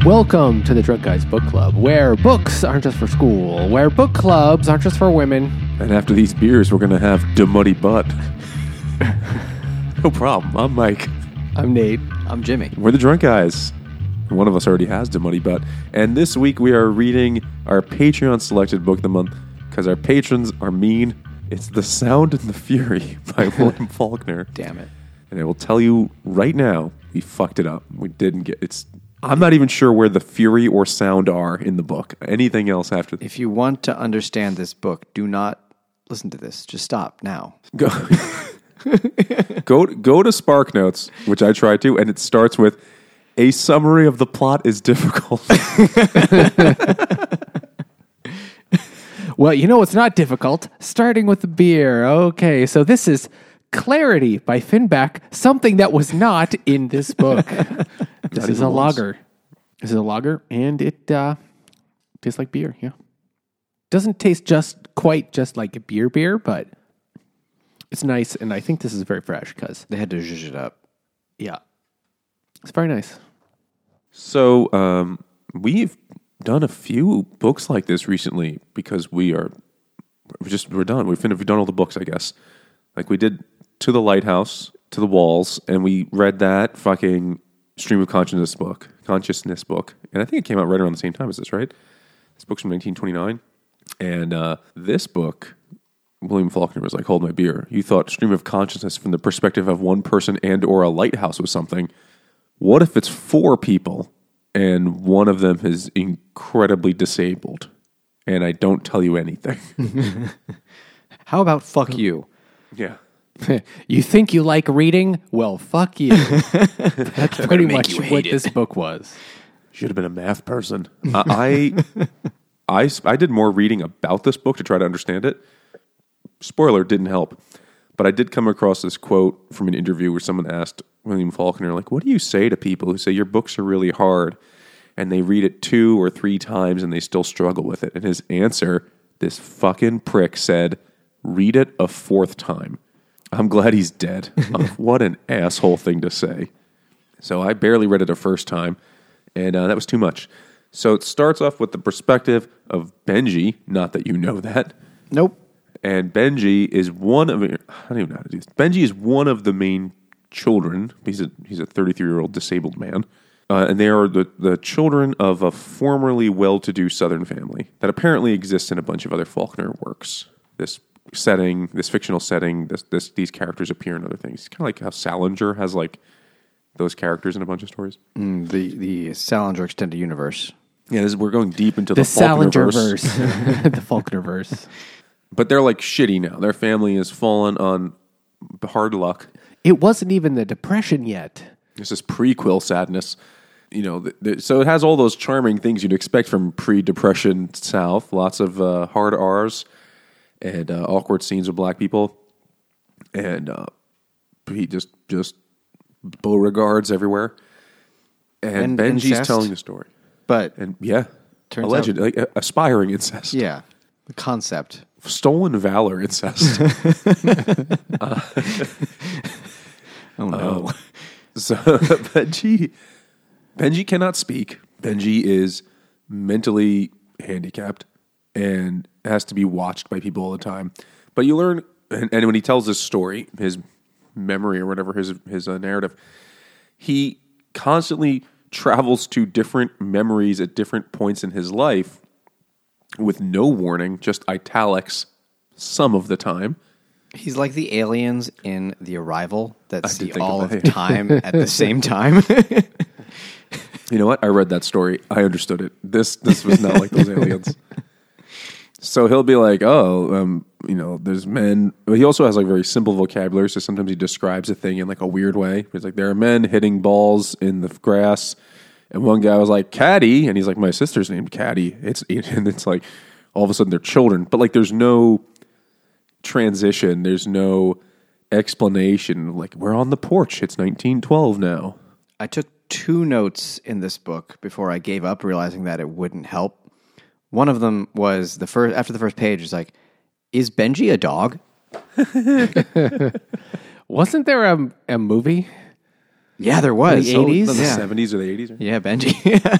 Welcome to the Drunk Guys Book Club, where books aren't just for school, where book clubs aren't just for women. And after these beers, we're going to have the muddy butt. No problem. I'm Mike. I'm Nate. I'm Jimmy. We're the Drunk Guys. One of us already has the muddy butt. And this week we are reading our Patreon selected book of the month because our patrons are mean. It's The Sound and the Fury by William Faulkner. Damn it. And I will tell you right now, we fucked it up. We didn't get it's. I'm not even sure where the fury or sound are in the book. Anything else after this? If you want to understand this book, do not listen to this. Just stop now. Go to SparkNotes, which I tried to, and it starts with a summary of the plot is difficult. Well, you know what's not difficult? Starting with the beer. Okay, so this is Clarity by Finback, something that was not in this book. This is a lager. This is a lager, and it tastes like beer, yeah. Doesn't taste quite just like a beer, but it's nice, and I think this is very fresh because They had to zhuzh it up. yeah, it's very nice. So we've done a few books like this recently because we're done. We've done all the books, I guess. Like we did To the Lighthouse, To the Walls, and we read that fucking Stream of Consciousness book, and I think it came out right around the same time as this, right? This book's from 1929, and this book, William Faulkner was like, hold my beer. You thought Stream of Consciousness from the perspective of one person and or a lighthouse was something. What if it's four people and one of them is incredibly disabled and I don't tell you anything? How about fuck you? Yeah. You think you like reading? Well, fuck you. That's pretty much what this book was. Should have been a math person. I did more reading about this book to try to understand it. Spoiler, didn't help. But I did come across this quote from an interview where someone asked William Faulkner, like, what do you say to people who say your books are really hard and they read it 2 or 3 times and they still struggle with it? And his answer, this fucking prick, said, read it a 4th time. I'm glad he's dead. What an asshole thing to say. So I barely read it a first time, and that was too much. So it starts off with the perspective of Benji, not that you know that. Nope. And Benji is one of, I don't even know how to do this. Benji is one of the main children. He's a 33-year-old disabled man. And they are the children of a formerly well-to-do Southern family that apparently exists in a bunch of other Faulkner works. This setting, this fictional setting, these characters appear in other things. It's kind of like how Salinger has like those characters in a bunch of stories. The Salinger Extended Universe. Yeah, we're going deep into The the Faulkner Salinger-verse. The Faulkner-verse. But they're like shitty now. Their family has fallen on hard luck. It wasn't even the Depression yet. This is prequel sadness. You know, so it has all those charming things you'd expect from pre-Depression South. Lots of hard R's and awkward scenes with black people. And he just Beauregards everywhere. And Benji's incest. telling the story. But, And yeah, Turns alleged, like, aspiring incest. yeah, the concept. Stolen valor incest. Oh, no. So Benji cannot speak. Benji is mentally handicapped and has to be watched by people all the time. But you learn, and when he tells this story, his memory or whatever, his narrative, he constantly travels to different memories at different points in his life with no warning, just italics some of the time. He's like the aliens in The Arrival that see think all of of that. time at the same time. You know what? I read that story. I understood it. This was not like those aliens. So he'll be like, there's men. But he also has like very simple vocabulary. So sometimes he describes a thing in like a weird way. He's like, there are men hitting balls in the grass. And one guy was like, Caddy. And he's like, my sister's named Caddy. And it's like, all of a sudden they're children. But like, there's no transition. There's no explanation. Like, we're on the porch. It's 1912 now. I took 2 notes in this book before I gave up, realizing that it wouldn't help. One of them was after the first page is like, is Benji a dog? Wasn't there a movie? Yeah, there was. The 80s? The Yeah. 70s or the 80s? Right? Yeah, Benji.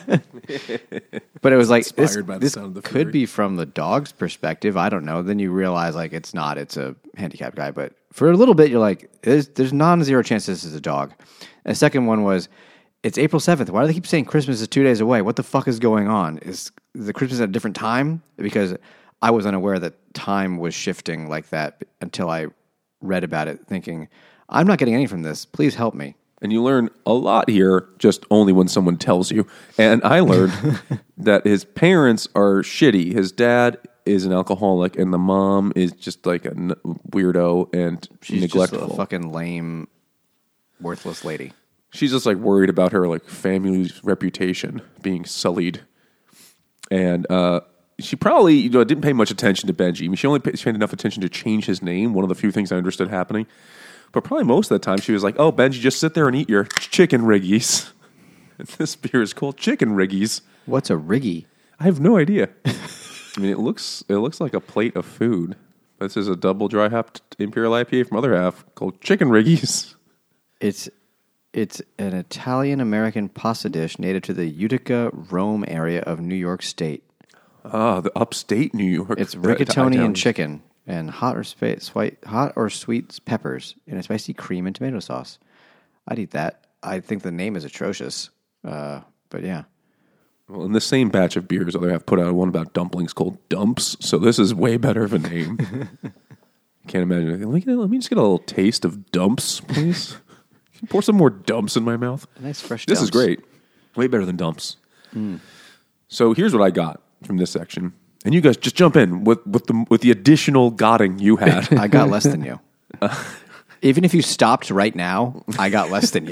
But it was like, Inspired by the this sound of the could fury. be from the dog's perspective. I don't know. Then you realize like it's not. It's a handicapped guy. But for a little bit, you're like, there's non-zero chance this is a dog. And the second one was, it's April 7th. Why do they keep saying Christmas is 2 days away? What the fuck is going on? Is the Christmas at a different time? Because I was unaware that time was shifting like that until I read about it, thinking, I'm not getting any from this. Please help me. And you learn a lot here just only when someone tells you. And I learned that his parents are shitty. His dad is an alcoholic, and the mom is just like a weirdo and She's neglectful. just a fucking lame, worthless lady. She's just like worried about her like family's reputation being sullied. And she probably didn't pay much attention to Benji. I mean, she only paid enough attention to change his name, one of the few things I understood happening. But probably most of the time she was like, oh, Benji, just sit there and eat your chicken riggies. This beer is called Chicken Riggies. What's a riggy? I have no idea. I mean, it looks like a plate of food. This is a double dry hopped Imperial IPA from Other Half called Chicken Riggies. It's an Italian-American pasta dish native to the Utica, Rome area of New York State. Ah, the upstate New York. It's rigatoni and chicken and hot or sweet peppers in a spicy cream and tomato sauce. I'd eat that. I think the name is atrocious, but yeah. Well, in the same batch of beers, Other Half put out one about dumplings called Dumps. So this is way better of a name. Can't imagine. Let me just get a little taste of Dumps, please. Can you pour some more Dumps in my mouth? A nice fresh This is dumps. great. Way better than Dumps. So here's what I got from this section. And you guys just jump in with the additional godding you had. I got less than you. Even if you stopped right now, I got less than you.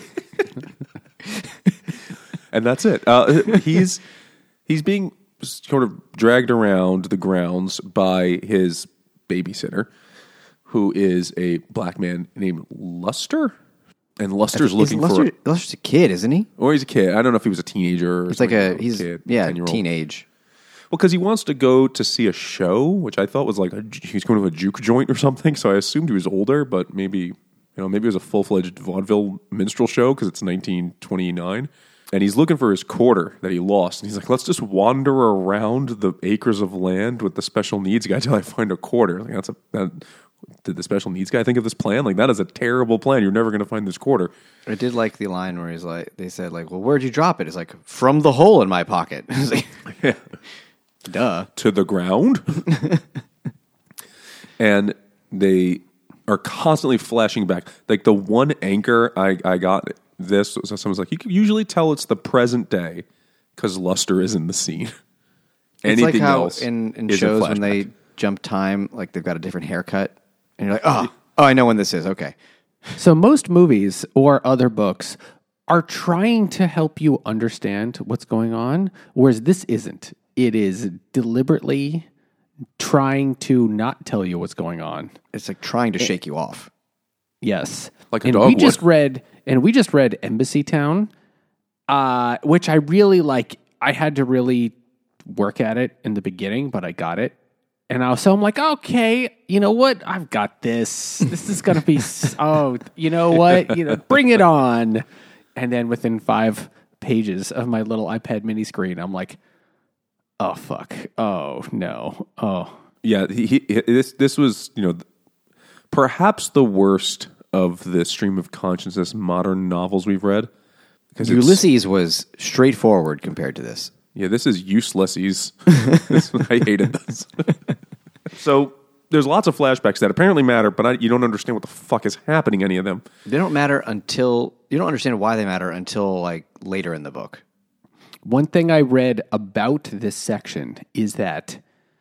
And that's it. He's being sort of dragged around the grounds by his babysitter, who is a black man named Luster. And Luster's looking for... Luster's a kid, isn't he? Or he's a kid. I don't know if he was a teenager or It's like something. he's kid, yeah, 10-year-old. teenage. Well, because he wants to go to see a show, which I thought was like he's going to a juke joint or something. So I assumed he was older, but maybe it was a full-fledged vaudeville minstrel show because it's 1929. And he's looking for his quarter that he lost. And he's like, let's just wander around the acres of land with the special needs guy till I find a quarter. Like, did the special needs guy think of this plan? Like, that is a terrible plan. You're never going to find this quarter. I did like the line where he's like, they said like, well, where'd you drop it? It's like, from the hole in my pocket. It's like, Yeah. duh. To the ground. And they are constantly flashing back. Like the one anchor I got this, so someone's like, you can usually tell it's the present day because Luster is in the scene. It's like how else in is a shows when flashback. they jump time, like they've got a different haircut. And you're like, oh, I know when this is. Okay. So most movies or other books are trying to help you understand what's going on, whereas this isn't. It is deliberately trying to not tell you what's going on. It's like trying to shake you off. Yes. Like a and dog we would. just read Embassy Town, which I really like. I had to really work at it in the beginning, but I got it. And I'm like, okay, you know what? I've got this. This is going to be, you know what? Bring it on. And then within 5 pages of my little iPad mini screen, I'm like, oh, fuck. Oh, no. Oh. Yeah, this was, perhaps the worst of the stream of consciousness modern novels we've read. Because Ulysses was straightforward compared to this. Yeah, this is useless. I hated this. So there's lots of flashbacks that apparently matter, but you don't understand what the fuck is happening in any of them. They don't matter until you don't understand why they matter until like later in the book. One thing I read about this section is that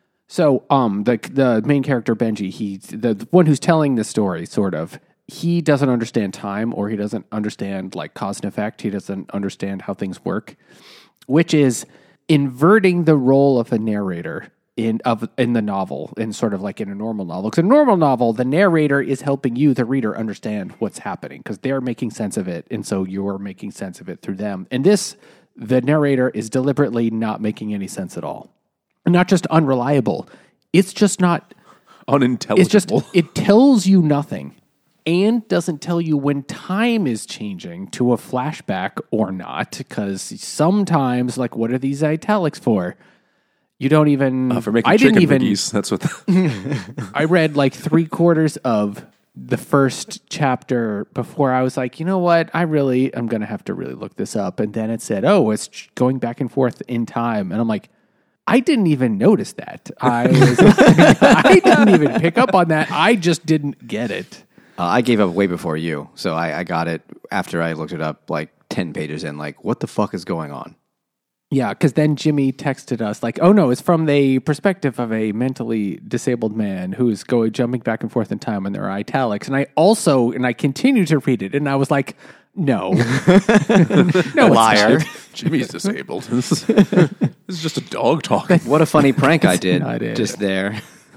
the main character Benji, he's the one who's telling the story, sort of. He doesn't understand time, or he doesn't understand like cause and effect. He doesn't understand how things work, which is inverting the role of a narrator in the novel, in sort of like in a normal novel. Because in a normal novel, the narrator is helping you, the reader, understand what's happening because they're making sense of it, and so you're making sense of it through them. And this, the narrator is deliberately not making any sense at all. Not just unreliable. It's just not Unintelligible. it tells you nothing. and doesn't tell you when time is changing to a flashback or not, because sometimes, like, what are these italics for? You don't even... for making I chicken didn't even... McGee's. That's what... I read like 3/4 of the first chapter before I was like, you know what? I'm going to have to really look this up. And then it said, oh, it's going back and forth in time. And I'm like, I didn't even notice that. I didn't even pick up on that. I just didn't get it. I gave up way before you, so I got it after I looked it up like 10 pages in. Like, what the fuck is going on? Yeah, because then Jimmy texted us like, oh no, it's from the perspective of a mentally disabled man who's jumping back and forth in time, and there are italics. And I continue to read it, and I was like, no. No, Liar. Jimmy's disabled. This is just a dog talking. What a funny prank I did not it. just there.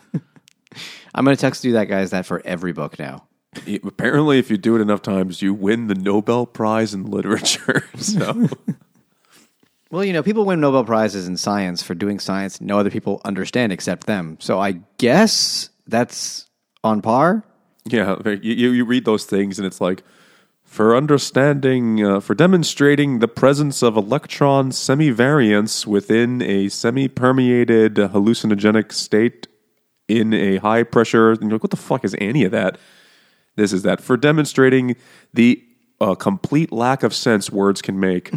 I'm going to text you that, guys, that for every book now. Apparently, if you do it enough times, you win the Nobel Prize in Literature. So... Well, you know, people win Nobel Prizes in science for doing science no other people understand except them. So I guess that's on par. Yeah, you read those things and it's like, for demonstrating the presence of electron semivariance within a semi-permeated hallucinogenic state in a high pressure, and you're like, what the fuck is any of that? This is that. For demonstrating the complete lack of sense words can make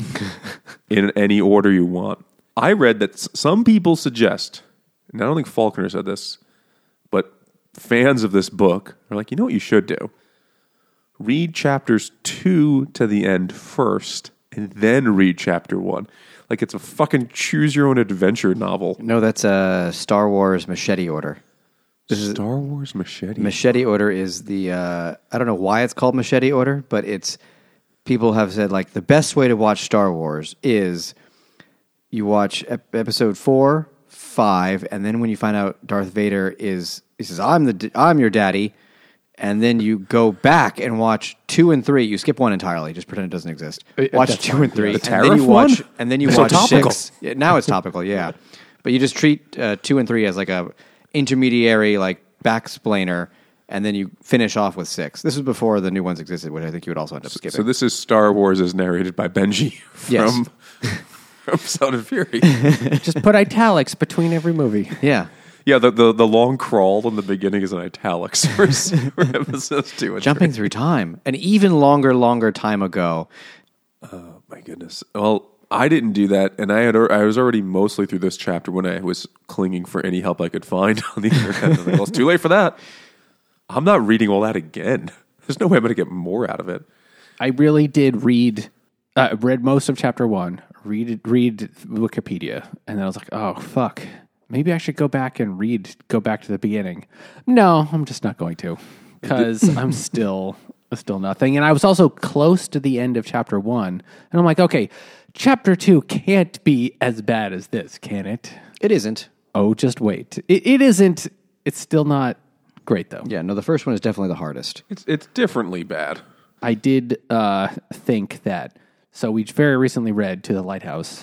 in any order you want. I read that some people suggest, and I don't think Faulkner said this, but fans of this book are like, you know what you should do? Read chapters 2 to the end first, and then read chapter 1. Like it's a fucking choose-your-own-adventure novel. No, that's a Star Wars machete order. Star Wars machete? Machete order is the, I don't know why it's called machete order, but people have said, like, the best way to watch Star Wars is you watch episode 4, 5, and then when you find out Darth Vader he says, I'm your daddy, and then you go back and watch 2 and 3. You skip 1 entirely, just pretend it doesn't exist. Watch 2 and 3. The tariff one? And then you So watch topical. 6. Yeah, now it's topical, yeah. But you just treat 2 and 3 as like a intermediary, like, backsplainer, and then you finish off with 6. This was before the new ones existed, which I think you would also end up skipping. So this is Star Wars as narrated by Benji from Sound and Fury. Just put italics between every movie. Yeah. Yeah, the long crawl in the beginning is in italics for episodes 2 and Jumping 3. through time. An even longer time ago. Oh, my goodness. Well, I didn't do that, and I was already mostly through this chapter when I was clinging for any help I could find on the internet. I was like, well, it's too late for that. I'm not reading all that again. There's no way I'm going to get more out of it. I really did read most of chapter 1, read Wikipedia, and then I was like, oh, fuck. Maybe I should go back to the beginning. No, I'm just not going to, because I'm still nothing. And I was also close to the end of chapter 1, and I'm like, okay, chapter 2 can't be as bad as this, can it? It isn't. Oh, just wait. It isn't. It's still not great, though. Yeah, no, the first one is definitely the hardest. It's differently bad. I did think that. So we very recently read To the Lighthouse,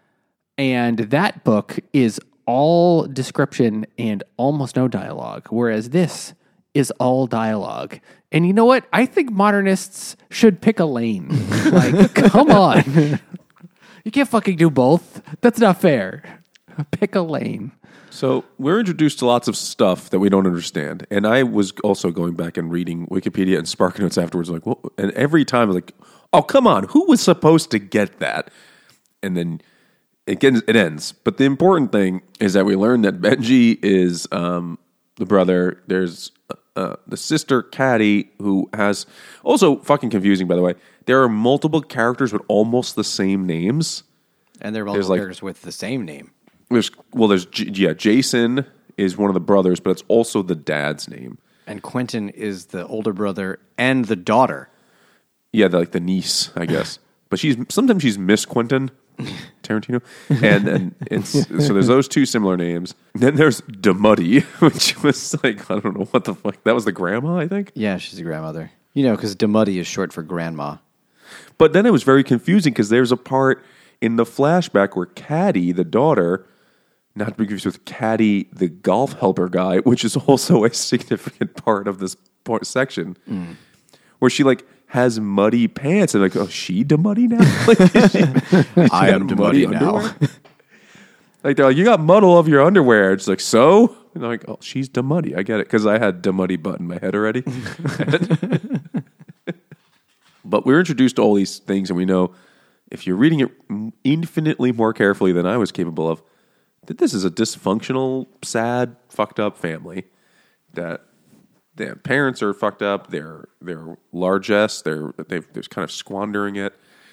and that book is all description and almost no dialogue, whereas this is all dialogue. And you know what? I think modernists should pick a lane. Like, come on. You can't fucking do both. That's not fair. Pick a lane. So we're introduced to lots of stuff that we don't understand. And I was also going back and reading Wikipedia and Spark Notes afterwards. Like, well, and every time I was like, oh, come on. Who was supposed to get that? And then it ends. But the important thing is that we learn that Benji is the brother. There's the sister, Caddy, who has... Also, fucking confusing, by the way. There are multiple characters with almost the same names. And there are multiple characters with the same name. Jason is one of the brothers, but it's also the dad's name. And Quentin is the older brother and the daughter. Yeah, the niece, I guess. But sometimes she's Miss Quentin Tarantino, and so there's those two similar names. Then there's Demuddy, which was like, I don't know what the fuck. That was the grandma, I think. Yeah, she's a grandmother. You know, because Demuddy is short for grandma. But then it was very confusing because there's a part in the flashback where Caddy, the daughter, not to be confused with Caddy, the golf helper guy, which is also a significant part of this section. where she like has muddy pants and like, oh, she muddy now? Like, I am muddy now. Like they're like, you got mud all over your underwear. It's like, so? And I'm like, oh, she's muddy. I get it because I had muddy butt in my head already. But we're introduced to all these things, and we know if you're reading it infinitely more carefully than I was capable of, that this is a dysfunctional, sad, fucked up family. That their parents are fucked up. They're largesse. They're kind of squandering it,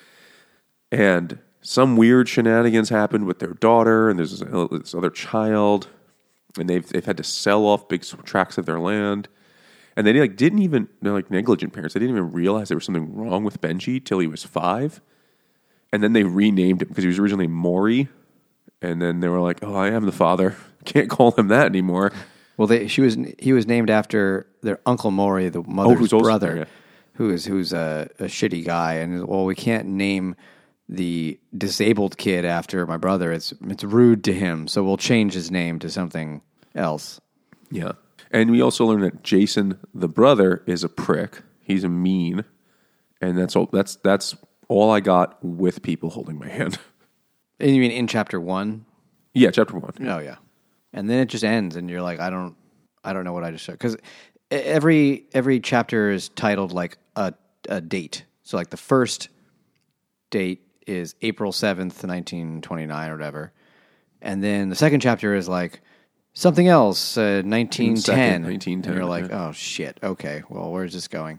and some weird shenanigans happened with their daughter, and there's this other child, and they've had to sell off big tracts of their land. And they they're like negligent parents. They didn't even realize there was something wrong with Benji till he was 5. And then they renamed him because he was originally Maury. And then they were like, oh, I am the father. Can't call him that anymore. Well, he was named after their Uncle Maury, the mother's brother, who's a shitty guy. And, well, we can't name the disabled kid after my brother. It's rude to him. So we'll change his name to something else. Yeah. And we also learned that Jason, the brother, is a prick. He's a mean, and that's all I got with people holding my hand. And you mean in chapter 1? Yeah, chapter 1. Oh yeah, and then it just ends, and you're like, I don't know what I just said, because every chapter is titled like a date. So like the first date is April 7th, 1929, or whatever, and then the second chapter is like something else, 1910. 1910. And you're like, oh, shit. Okay, well, where's this going?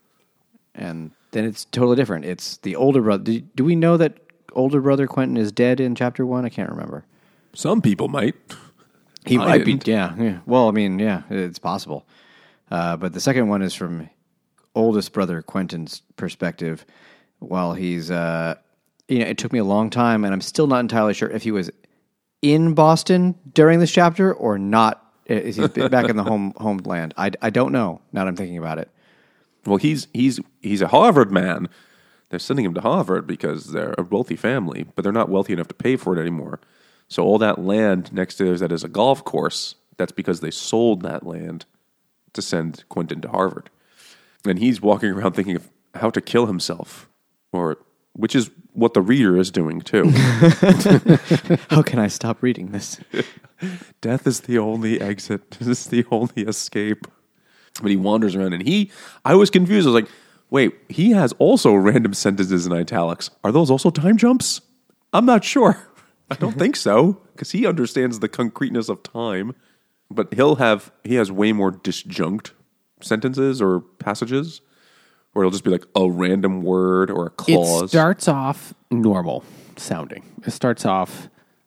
And then it's totally different. It's the older brother. Do we know that older brother Quentin is dead in chapter 1? I can't remember. Some people might. He might be. Yeah. Well, I mean, yeah, it's possible. But the second one is from oldest brother Quentin's perspective. While he's, it took me a long time, and I'm still not entirely sure if he was in Boston during this chapter or not. Is he back in the homeland? I don't know. Now that I'm thinking about it. Well, he's a Harvard man. They're sending him to Harvard because they're a wealthy family, but they're not wealthy enough to pay for it anymore. So all that land next to theirs that is a golf course, that's because they sold that land to send Quentin to Harvard. And he's walking around thinking of how to kill himself, which is what the reader is doing too. How can I stop reading this? Death is the only exit. This is the only escape. But he wanders around, and I was confused. I was like, wait, he has also random sentences in italics. Are those also time jumps? I'm not sure. I don't think so, because he understands the concreteness of time. But he has way more disjunct sentences or passages, where it'll just be like a random word or a clause. It starts off normal sounding. It starts off,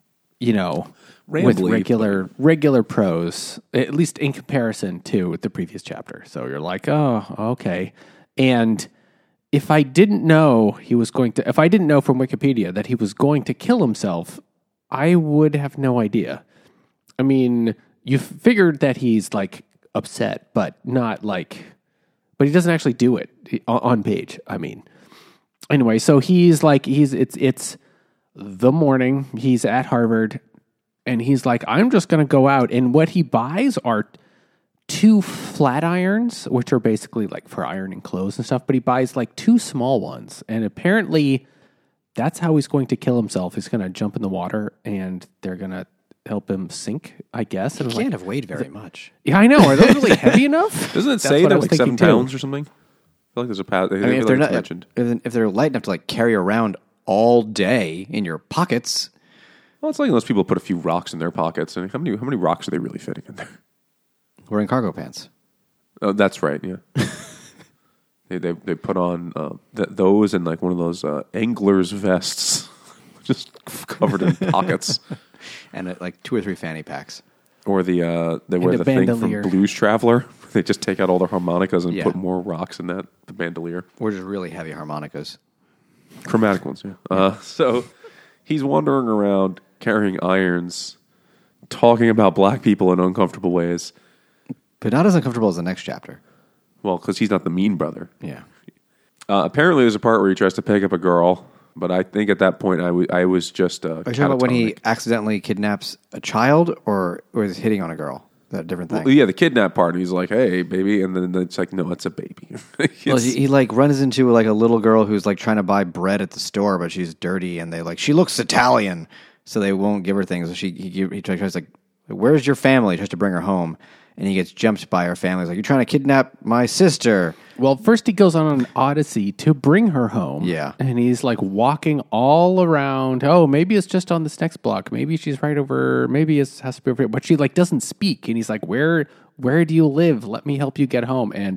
with regular prose, at least in comparison to the previous chapter. So you're like, oh, okay. And if I didn't know from Wikipedia that he was going to kill himself, I would have no idea. I mean, you figured that he's like upset, but not like, but he doesn't actually do it on page. I mean, anyway, so it's the morning. He's at Harvard, and he's like, I'm just going to go out. And what he buys are 2 flat irons, which are basically like for ironing clothes and stuff. But he buys like 2 small ones, and apparently that's how he's going to kill himself. He's going to jump in the water, and they're going to help him sink, I guess. He can't have weighed very much. Yeah, I know. Are those really heavy enough? Doesn't it say they're like 7 pounds or something? I feel like there's a path. I mean, if they're not mentioned, if they're light enough to like carry around all day in your pockets. Well, it's like unless people put a few rocks in their pockets. And how many rocks are they really fitting in there? Wearing cargo pants. Oh, that's right. Yeah. they put on those and like one of those angler's vests, just covered in pockets, and like 2 or 3 fanny packs. Or they wear the thing from Blues Traveler. They just take out all their harmonicas and put more rocks in the bandolier. Or just really heavy harmonicas. Chromatic ones, yeah. So he's wandering around carrying irons, talking about black people in uncomfortable ways. But not as uncomfortable as the next chapter. Well, because he's not the mean brother. Yeah. Apparently there's a part where he tries to pick up a girl, but I think at that point I was just Are you talking about when he accidentally kidnaps a child or is hitting on a girl? that different thing? Well, yeah, the kidnap part. He's like, "Hey, baby," and then it's like, "No, it's a baby." Well, he like runs into like a little girl who's like trying to buy bread at the store, but she's dirty, and they like she looks Italian, so they won't give her things. So he tries like, "Where's your family?" He tries to bring her home, and he gets jumped by her family. He's like, "You're trying to kidnap my sister." Well, first he goes on an odyssey to bring her home. Yeah. And he's like walking all around. Oh, maybe it's just on this next block. Maybe she's right over. Maybe it has to be over here. But she like doesn't speak. And he's like, where do you live? Let me help you get home. And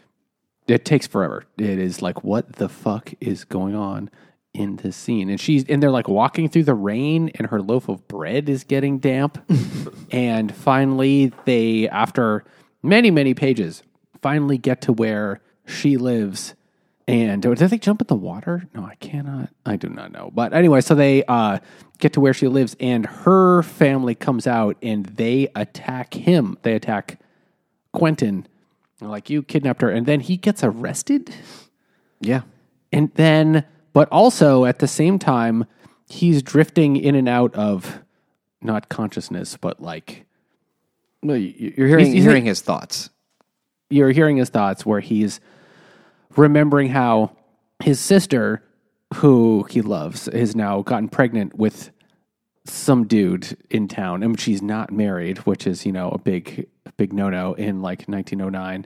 it takes forever. It is like, what the fuck is going on in this scene? And they're like walking through the rain and her loaf of bread is getting damp. And finally they, after many, many pages, finally get to where she lives. And did they jump in the water? No, I do not know. But anyway, so they get to where she lives, and her family comes out and they attack him. They attack Quentin. They're like, you kidnapped her. And then he gets arrested. Yeah. And then, but also at the same time, he's drifting in and out of not consciousness, but like. No, you're hearing his thoughts. You're hearing his thoughts where he's remembering how his sister, who he loves, has now gotten pregnant with some dude in town, and she's not married, which is, a big no-no in like 1909.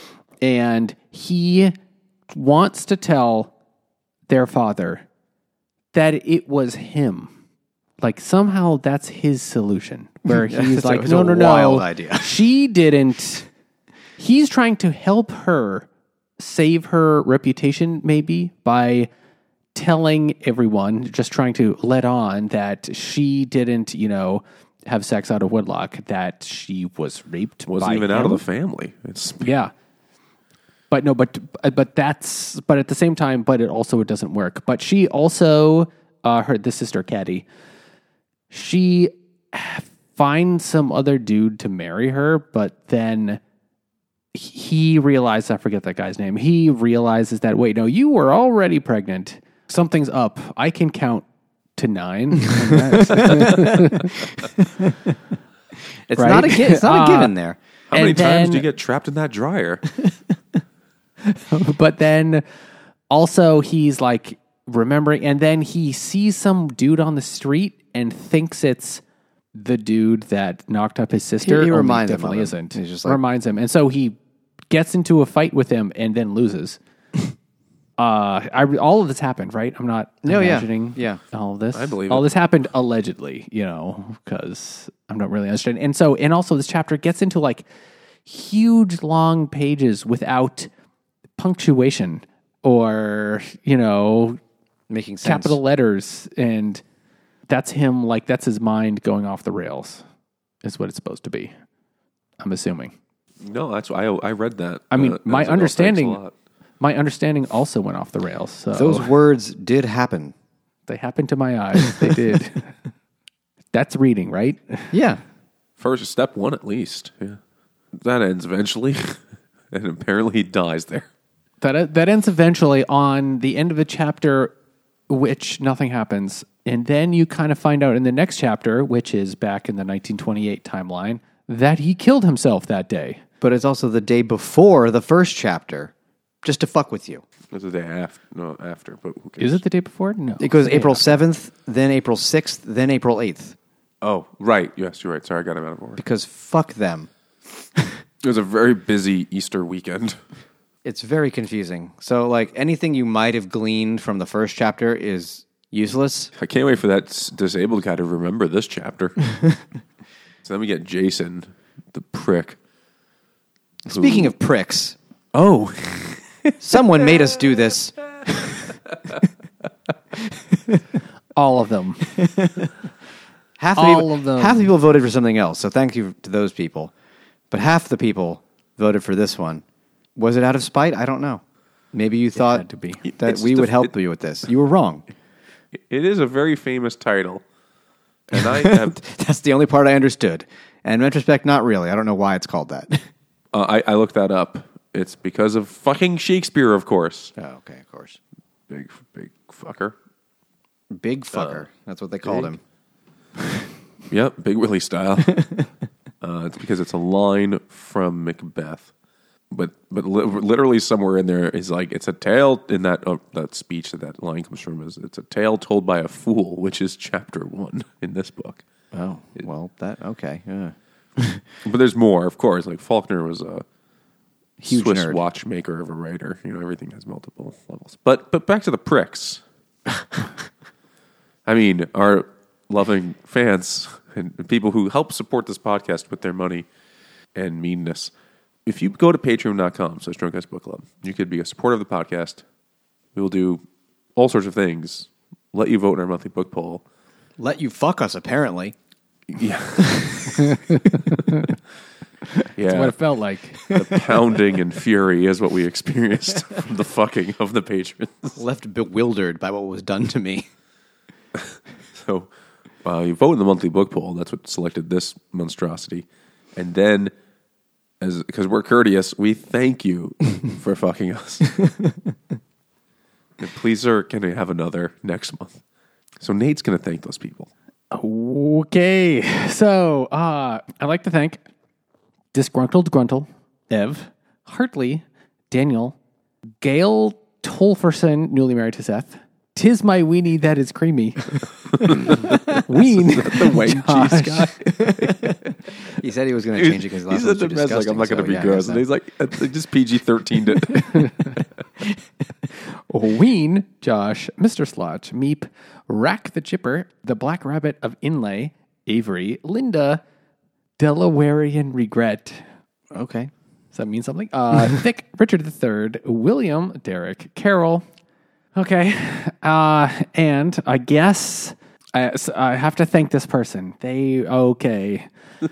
And he wants to tell their father that it was him. Like somehow that's his solution, where he's like, no, wild idea. She didn't. He's trying to help her save her reputation, maybe, by telling everyone, just trying to let on that she didn't, have sex out of wedlock, that she was raped. Wasn't even out of the family. Yeah. But no, but at the same time, but it doesn't work. But she also, the sister Caddy, she finds some other dude to marry her, but then he realized, I forget that guy's name. He realizes that, wait, no, you were already pregnant. Something's up. I can count to 9. It's Right? not a given there. How many And times do then- you get trapped in that dryer? But then also he's like remembering, and then he sees some dude on the street and thinks it's the dude that knocked up his sister. He Only reminds him definitely of him. isn't. He's just like- reminds him, and so he gets into a fight with him and then loses. All of this happened, right? I'm not imagining all of this. I believe all it. this happened allegedly, because I'm not really understanding. And also this chapter gets into like huge long pages without punctuation or, Making sense. capital letters. And that's him, like that's his mind going off the rails is what it's supposed to be. I'm assuming. No, that's I read that. I mean, That's my like, oh, understanding. thanks a lot. My understanding also went off the rails. So Those words did happen. they happened to my eyes. They did. That's reading, right? Yeah. First step 1 at least. Yeah, that ends eventually, and apparently he dies there. That ends eventually on the end of a chapter, which nothing happens, and then you kind of find out in the next chapter, which is back in the 1928 timeline, that he killed himself that day. But it's also the day before the first chapter, just to fuck with you. It was the day after. No, after. But who cares? Is it the day before? No, It goes It's the day April after. 7th, then April 6th, then April 8th. Oh, right. Yes, you're right. Sorry, I got him out of order. Because fuck them. It was a very busy Easter weekend. It's very confusing. So, like, anything you might have gleaned from the first chapter is useless. I can't wait for that disabled guy to remember this chapter. So then we get Jason, the prick. Speaking of pricks, Oh, someone made us do this. All of them. Half the All people, of them. Half the people voted for something else, so thank you to those people. But half the people voted for this one. Was it out of spite? I don't know. Maybe you thought had to be. that It's we the- would help you with this. You were wrong. it is a very famous title. And I have, That's the only part I understood. And in retrospect, not really. I don't know why it's called that. I looked that up. It's because of fucking Shakespeare, of course. Oh, okay, of course. Big fucker. Big fucker. That's what they called him. Yep, Big Willie style. It's because it's a line from Macbeth. But literally somewhere in there is like, it's a tale in that speech that line comes from. It's a tale told by a fool, which is chapter 1 in this book. Oh, well, okay. Yeah. But there's more, of course. Like Faulkner was a Huge Swiss nerd. watchmaker of a writer. Everything has multiple levels. But back to the pricks. I mean, our loving fans and people who help support this podcast with their money and meanness. If you go to patreon.com/Drunk Guys Book Club, you could be a supporter of the podcast. We will do all sorts of things. Let you vote in our monthly book poll. Let you fuck us, apparently. Yeah. That's what it felt like. The pounding and fury is what we experienced from the fucking of the patrons. Left bewildered by what was done to me. So you vote in the monthly book poll. That's what selected this monstrosity. And then, because we're courteous, we thank you for fucking us. And please, sir, can we have another next month? So Nate's going to thank those people. Okay. So I'd like to thank Disgruntled Gruntle, Ev, Hartley, Daniel, Gail Tolferson, newly married to Seth, Tis My Weenie That Is Creamy, Ween, The white cheese guy. He said he was going to change it because last He's one such a mess. Like, I'm not going to be gross. And he's like, just PG-13 it. Ween, Josh, Mr. Slotch, Meep, Rack the Chipper, The Black Rabbit of Inlay, Avery, Linda, Delawarean Regret. Okay. Does that mean something? Thick, Richard III, William, Derek, Carol. Okay. And I guess I have to thank this person. Okay.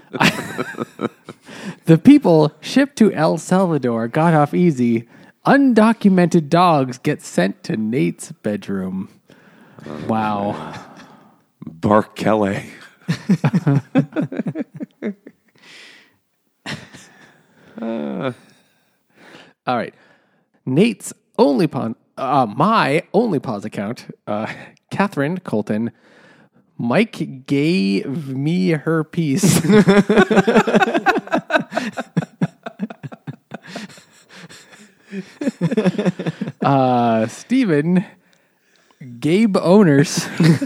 The people shipped to El Salvador got off easy. Undocumented dogs get sent to Nate's bedroom. Wow. Bark Kelly. All right. Nate's only pawn, my only pause account, Catherine Colton. Mike gave me her piece. Steven, Gabe Owners,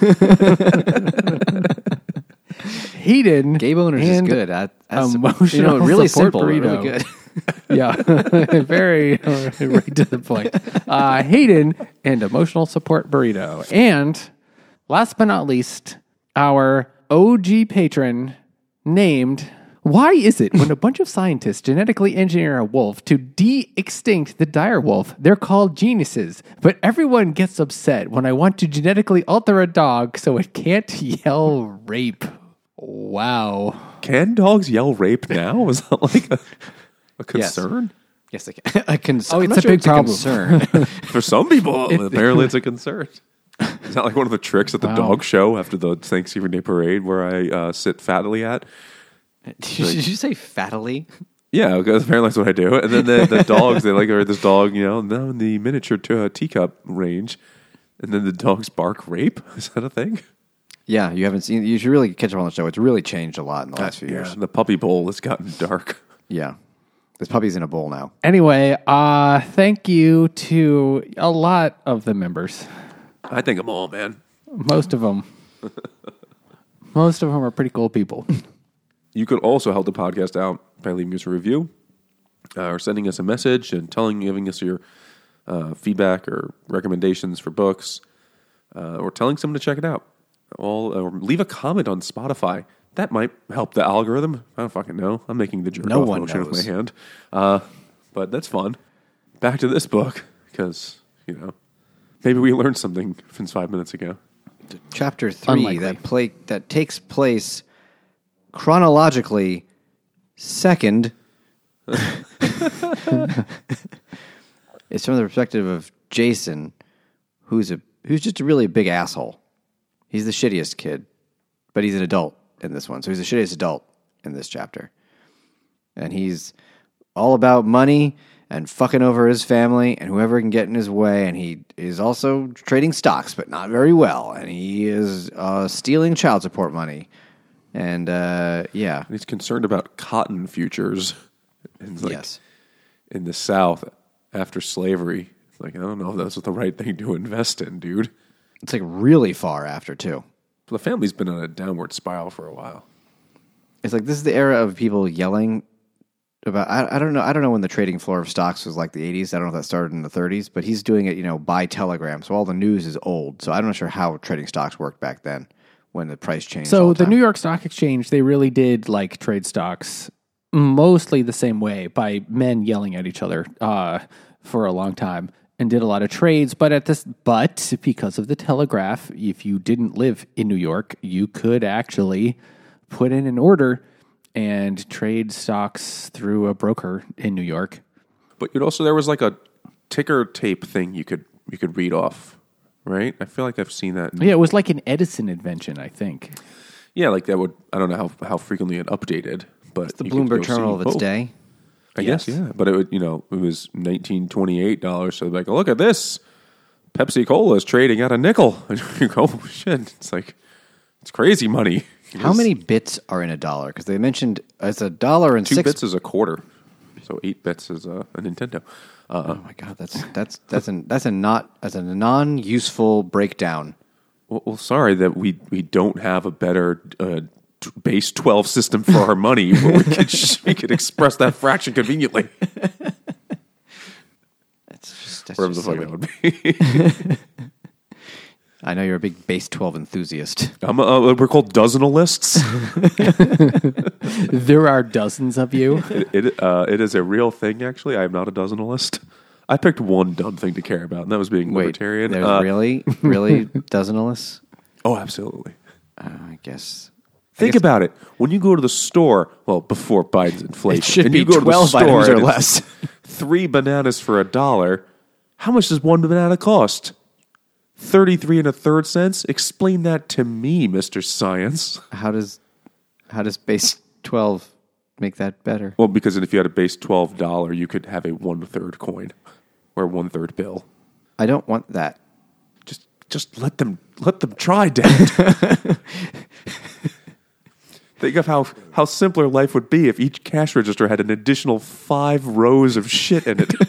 Hayden, Gabe Owners is and good. That's emotional really support simple, burrito. really good. Yeah, very right to the point. Hayden and emotional support burrito. And last but not least, our OG patron named... Why is it when a bunch of scientists genetically engineer a wolf to de-extinct the dire wolf, they're called geniuses, but everyone gets upset when I want to genetically alter a dog so it can't yell rape? Wow. Can dogs yell rape now? Is that like a concern? Yes, they can. A concern. Oh, it's a big problem. Concern. For some people, apparently it's a concern. Is that like one of the tricks at the dog show after the Thanksgiving Day parade where I sit fattily at? Did you say fattily? Yeah, because apparently that's what I do. And then the dogs, they like this dog, now in the miniature teacup range. And then the dogs bark rape. Is that a thing? Yeah, you haven't seen. You should really catch up on the show. It's really changed a lot in the last few Yeah, years. the puppy bowl has gotten dark. Yeah, this puppy's in a bowl now. Anyway, thank you to a lot of the members. I think I'm all, man. Most of them. Most of them are pretty cool people. You could also help the podcast out by leaving us a review or sending us a message and giving us your feedback or recommendations for books or telling someone to check it out. Or leave a comment on Spotify. That might help the algorithm. I don't fucking know. I'm making the jerk off motion with my hand. But that's fun. Back to this book because, maybe we learned something since 5 minutes ago. Chapter 3 that takes place chronologically second. It's from the perspective of Jason, who's just a really big asshole. He's the shittiest kid, but he's an adult in this one. So he's the shittiest adult in this chapter. And he's all about money and fucking over his family and whoever can get in his way. And he is also trading stocks, but not very well. And he is stealing child support money. And yeah, And he's concerned about cotton futures. And like, yes. in the South after slavery. It's like, I don't know if that's the right thing to invest in, dude. It's like really far after, too. The family's been on a downward spiral for a while. It's like this is the era of people yelling about. I don't know. I don't know when the trading floor of stocks was like the 80s. I don't know if that started in the 30s, but he's doing it, by telegram. So all the news is old. So I'm not sure how trading stocks worked back then when the price changed. all So the time. New York Stock Exchange, they really did like trade stocks mostly the same way by men yelling at each other for a long time and did a lot of trades. But because of the telegraph, if you didn't live in New York, you could actually put in an order and trade stocks through a broker in New York. But there was like a ticker tape thing you could read off, right? I feel like I've seen that. Yeah, it was like an Edison invention, I think. Yeah, like that would, I don't know how frequently it updated, but the you could Bloomberg go terminal see, of its oh, day. I guess, yeah. But it would, it was $1928. So like, look at this. Pepsi Cola is trading at a nickel. And you go, oh, shit. It's like, it's crazy money. How many bits are in a dollar? Because they mentioned it's $1 and 2 6 bits is a quarter. So 8 bits is a Nintendo. Oh my god, that's a non-useful breakdown. Well, sorry that we don't have a better base 12 system for our money where we could express that fraction conveniently. That's Whatever the just fuck silly. that would be. I know you're a big base 12 enthusiast. We're called dozenalists. There are dozens of you. It is a real thing, actually. I am not a dozenalist. I picked one dumb thing to care about, and that was being libertarian. There's really dozenalists? Oh, absolutely. I guess. Think about it. When you go to the store, well, before Biden's inflation, It should and be you go to the 12 store items or and it's less. 3 bananas for $1. How much does one banana cost? 33 1/3 cents? Explain that to me, Mr. Science. How does base 12 make that better? Well, because if you had a base $12, you could have a 1/3 coin or 1/3 bill. I don't want that. Just let them try, Dad. Think of how simpler life would be if each cash register had an additional 5 rows of shit in it.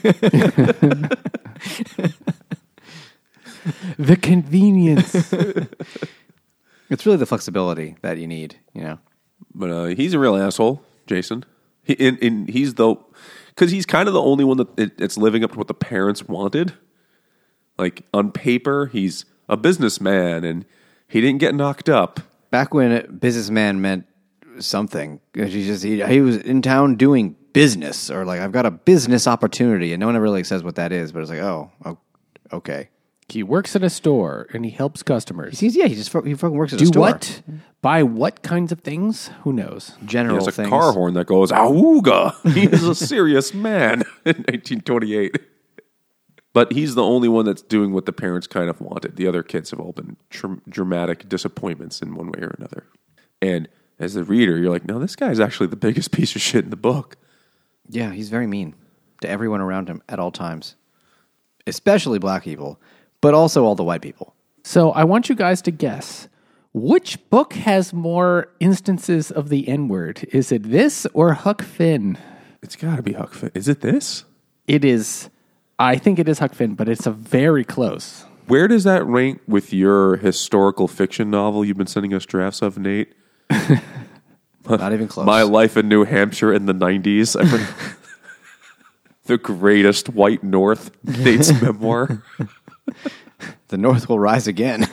The convenience. It's really the flexibility that you need, But he's a real asshole, Jason. He's because he's kind of the only one that's living up to what the parents wanted. Like on paper, he's a businessman and he didn't get knocked up. Back when businessman meant something, he was in town doing business, or like I've got a business opportunity, and no one ever really says what that is. But it's like, oh okay. He works at a store and he helps customers. He fucking works at a Do store. what? Buy what kinds of things? Who knows? He General has a things. car horn that goes, "Awooga!" He is a serious man in 1928. But he's the only one that's doing what the parents kind of wanted. The other kids have all been dramatic disappointments in one way or another. And as the reader, you're like, no, this guy's actually the biggest piece of shit in the book. Yeah, he's very mean to everyone around him at all times, especially black people, but also all the white people. So I want you guys to guess, which book has more instances of the N-word? Is it this or Huck Finn? It's got to be Huck Finn. Is it this? It is. I think it is Huck Finn, but it's a very close. Where does that rank with your historical fiction novel you've been sending us drafts of, Nate? Not even close. My Life in New Hampshire in the 90s. The greatest white North, Nate's memoir. The North will rise again.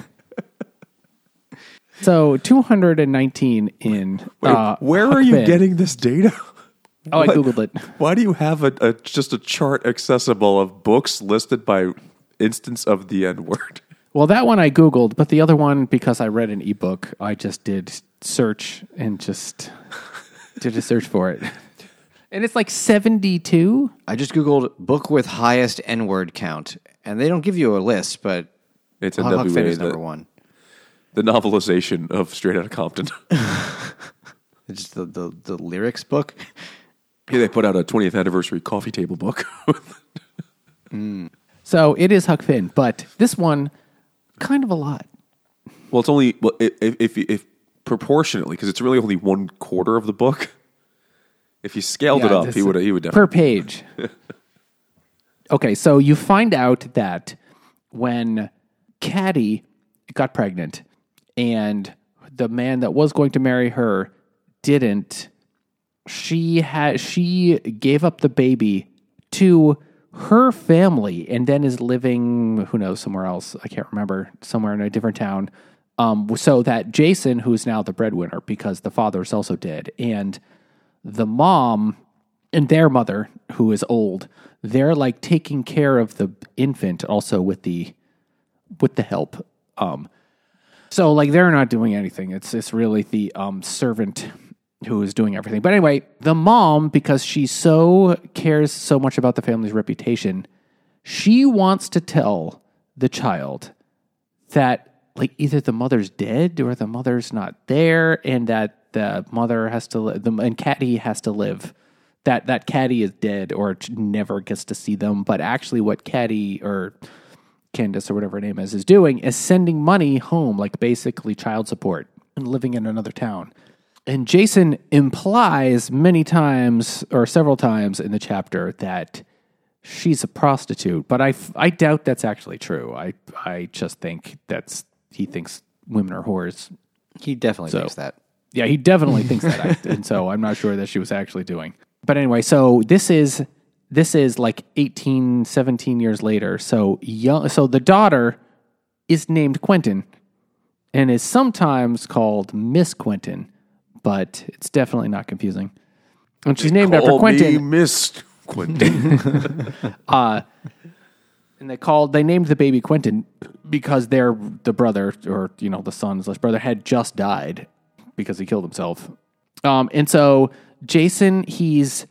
So 219 in. Wait, where Huck are you Finn. getting this data? Oh, I Googled it. Why do you have just a chart accessible of books listed by instance of the N-word? Well, that one I Googled, but the other one, because I read an ebook, I just did search and just did a search for it. And it's like 72. I just Googled book with highest N-word count, and they don't give you a list, but It's Huck Finn NWA, is number one. the novelization of Straight Outta Compton. It's just the lyrics book. Yeah, they put out a 20th anniversary coffee table book. So it is Huck Finn, but this one, kind of a lot. Well, it's only if proportionately, because it's really only 1/4 of the book. If you scaled it Yeah, up, he would definitely. per page. Okay, so you find out that when Caddy got pregnant and the man that was going to marry her didn't, she gave up the baby to her family and then is living, who knows, somewhere else. I can't remember, somewhere in a different town. So that Jason, who's now the breadwinner because the father is also dead, and the mom and their mother, who is old, they're like taking care of the infant also with the help. So like they're not doing anything. It's really the servant who is doing everything. But anyway, the mom, because she cares so much about the family's reputation, she wants to tell the child that like either the mother's dead or the mother's not there, and that the mother has to live, and Caddy has to live. That Caddy is dead or never gets to see them. But actually, what Caddy or Candace or whatever her name is doing is sending money home, like basically child support, and living in another town. And Jason implies many times or several times in the chapter that she's a prostitute, but I doubt that's actually true. I just think he thinks women are whores. He definitely thinks that. Yeah, he definitely thinks that. And so I'm not sure that she was actually doing. But anyway, so this is like 18, 17 years later. So the daughter is named Quentin and is sometimes called Miss Quentin, but it's definitely not confusing. And she's named after Quentin. Me Miss Quentin. And they named the baby Quentin because the brother, or the son/brother, had just died because he killed himself. And so Jason, he's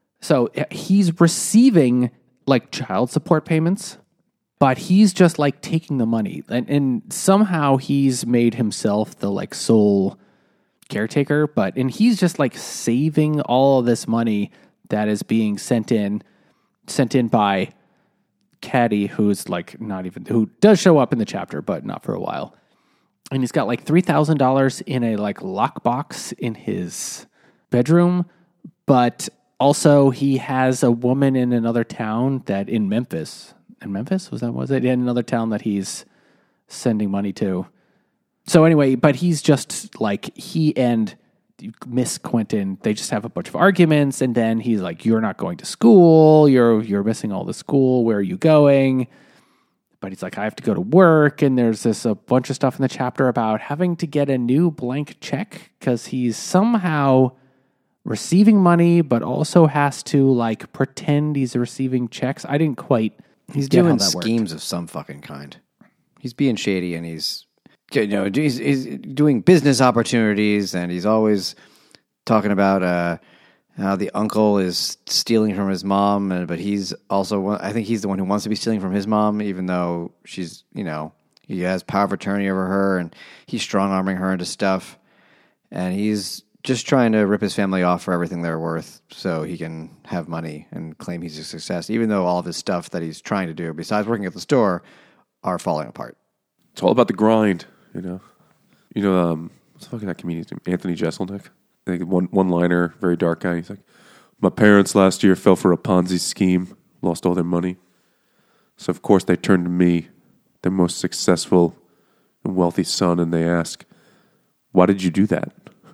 receiving like child support payments, but he's just like taking the money, and somehow he's made himself the like sole caretaker, and he's just like saving all of this money that is being sent in by Caddy, who's like who does show up in the chapter, but not for a while. And he's got like $3,000 in a like lockbox in his bedroom, but also he has a woman in another town in Memphis, in another town that he's sending money to. So anyway, but he's just like, he and Miss Quentin, they just have a bunch of arguments, and then he's like, "You're not going to school. You're missing all the school. Where are you going?" But he's like, "I have to go to work." And there's a bunch of stuff in the chapter about having to get a new blank check because he's somehow receiving money, but also has to like pretend he's receiving checks. I didn't quite. He's doing schemes of some fucking kind. He's being shady, and he's doing business opportunities, and he's always talking about how the uncle is stealing from his mom, but he's also, I think he's the one who wants to be stealing from his mom, even though she's, he has power of attorney over her, and he's strong-arming her into stuff, and he's just trying to rip his family off for everything they're worth so he can have money and claim he's a success, even though all of his stuff that he's trying to do, besides working at the store, are falling apart. It's all about the grind. What's the fucking that comedian's name? Anthony Jeselnik. I think one-liner, very dark guy. He's like, "My parents last year fell for a Ponzi scheme, lost all their money. So of course they turned to me, their most successful and wealthy son, and they ask, 'Why did you do that?'"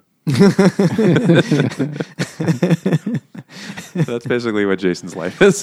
That's basically what Jason's life is.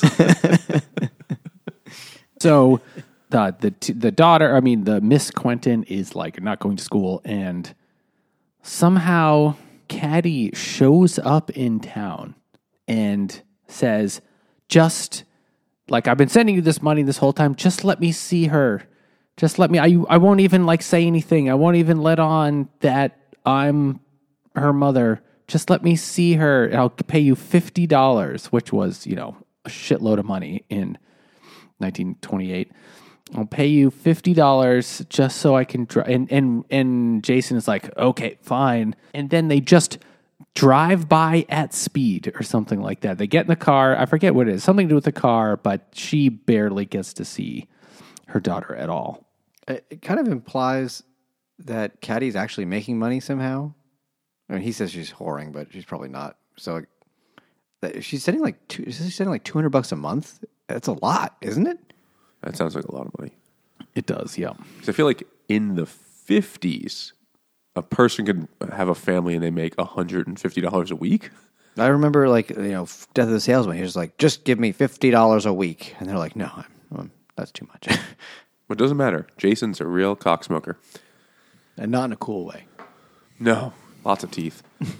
So the daughter, the Miss Quentin, is like not going to school, and somehow Caddy shows up in town and says, "Just like, I've been sending you this money this whole time. Just let me see her. Just let me. I won't even like say anything. I won't even let on that I'm her mother. Just let me see her. And I'll pay you $50, which was a shitload of money in 1928. I'll pay you $50 just so I can drive." And Jason is like, "Okay, fine." And then they just drive by at speed or something like that. They get in the car. I forget what it is. Something to do with the car, but she barely gets to see her daughter at all. It kind of implies that Caddy's actually making money somehow. I mean, he says she's whoring, but she's probably not. So she's sending like $200 a month. That's a lot, isn't it? That sounds like a lot of money. It does, yeah. 'Cause I feel like in the 50s, a person could have a family and they make $150 a week. I remember, like, Death of the Salesman. He was like, just give me $50 a week. And they're like, no, that's too much. But it doesn't matter. Jason's a real cocksmoker. And not in a cool way. No, lots of teeth.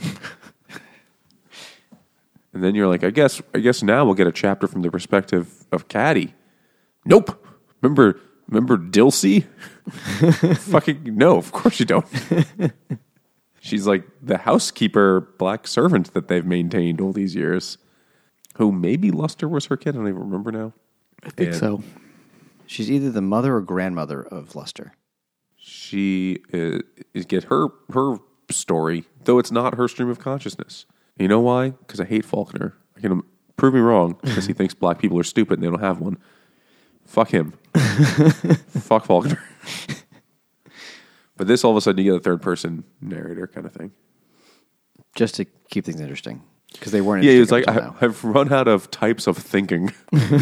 And then you're like, I guess now we'll get a chapter from the perspective of Caddy. Nope. Remember Dilsey? Fucking no, of course you don't. She's like the housekeeper black servant that they've maintained all these years. Who maybe Luster was her kid. I don't even remember now. I think so. She's either the mother or grandmother of Luster. She get her story, though it's not her stream of consciousness. You know why? Because I hate Faulkner. I can prove me wrong because he thinks black people are stupid and they don't have one. Fuck him. Fuck Faulkner. But this, all of a sudden, you get a third-person narrator kind of thing. Just to keep things interesting. Because they weren't Yeah, he was interesting like, up until now. I've run out of types of thinking.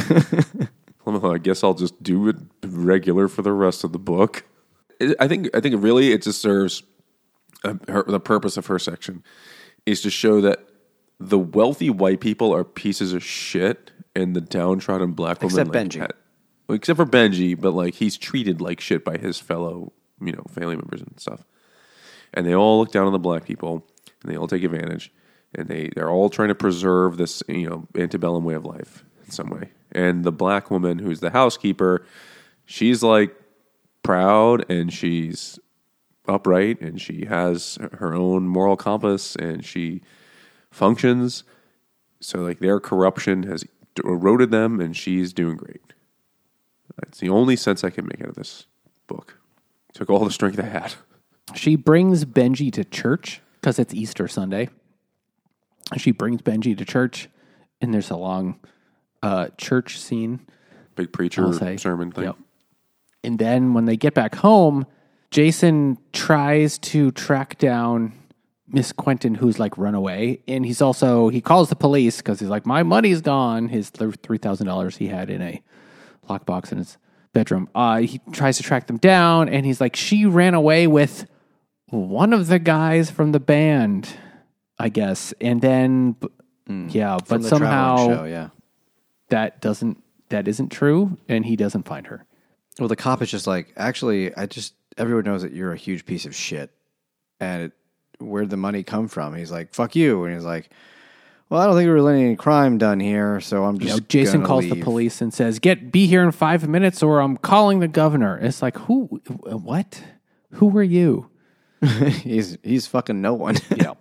I guess I'll just do it regular for the rest of the book. I think really it just serves the purpose of her section is to show that the wealthy white people are pieces of shit and the downtrodden black woman. Except Benji. Except for Benji, but like he's treated like shit by his fellow, family members and stuff. And they all look down on the black people and they all take advantage. And they're all trying to preserve this, antebellum way of life in some way. And the black woman who's the housekeeper, she's like proud and she's upright and she has her own moral compass and she functions. So like their corruption has eroded them and she's doing great. That's the only sense I can make out of this book. Took all the strength I had. She brings Benji to church because it's Easter Sunday. She brings Benji to church, and there's a long church scene. Big preacher sermon thing. Yep. And then when they get back home, Jason tries to track down Miss Quentin, who's like run away. And he calls the police because he's like, my money's gone. His $3,000 he had in a lockbox in his bedroom. He tries to track them down, and he's like, she ran away with one of the guys from the band, I guess. And then, but somehow show, that isn't true, and he doesn't find her. Well, the cop is just like, actually, everyone knows that you're a huge piece of shit. And where'd the money come from? He's like, fuck you. And he's like, well, I don't think there was any crime done here, so I'm just Jason calls the police and says, be here in 5 minutes or I'm calling the governor. It's like, what? Who are you? He's fucking no one. Yeah.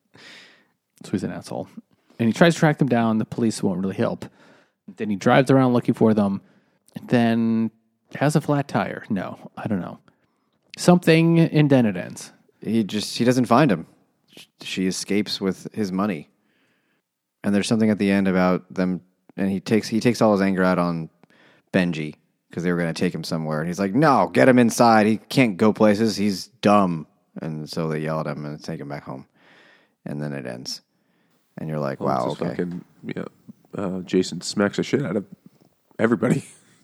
So he's an asshole. And he tries to track them down. The police won't really help. Then he drives around looking for them. Then has a flat tire. No, I don't know. Something, and then it ends. He doesn't find him. She escapes with his money. And there's something at the end about them, and he takes all his anger out on Benji because they were going to take him somewhere. And he's like, no, get him inside. He can't go places. He's dumb. And so they yell at him and take him back home. And then it ends. And you're like, wow, okay. Jason smacks the shit out of everybody.